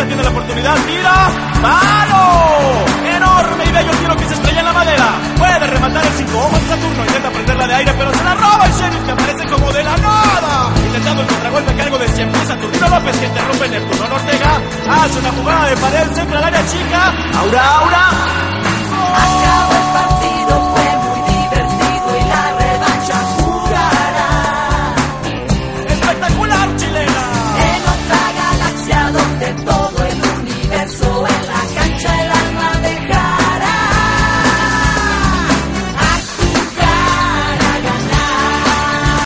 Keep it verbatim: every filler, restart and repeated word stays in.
defensa tiene la oportunidad. ¡Tira! ¡Palo! Enorme y bello tiro que se estrella en la madera. Puede rematar el cinco ojos de Saturno. Intenta prenderla de aire, pero se la roba el Sheriff, que aparece como de la nada. Intentando el contragolpe a cargo de cien pies Saturnino López, que interrumpe Neptuno Ortega. Hace una jugada de pared, centra al área chica. Aura, Aura. ¡Oh!